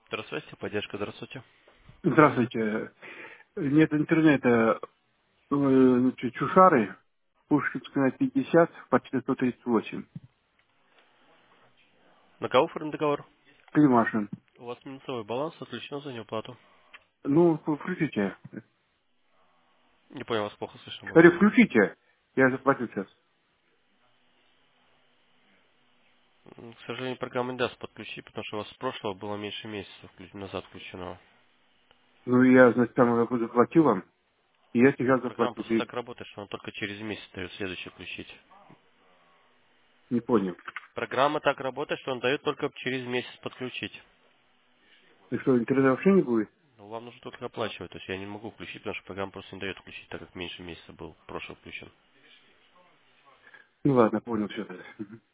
Здравствуйте, поддержка, здравствуйте. Здравствуйте. Нет интернета. Значит, Чушары, Пушкинская 50, по 438. На кого оформлен договор? Климашин. У вас минусовой баланс, отключено за неуплату. Ну, включите. Не понял, вас плохо слышно было. Говорю, включите. Я заплатил сейчас. К сожалению, программа не даст подключить, потому что у вас с прошлого было меньше месяца назад включено. Ну, я, значит, там заплатил вам, и я Ну, сейчас программа заплатил. просто И так работает, что она только через месяц дает следующий включить. не понял. Программа так работает, что он дает только через месяц подключить. И что, интернета вообще не будет? Но вам нужно только оплачивать, то есть я не могу включить, потому что программа просто не дает включить, так как меньше месяца был прошлый включен. Ну, ладно, понял все.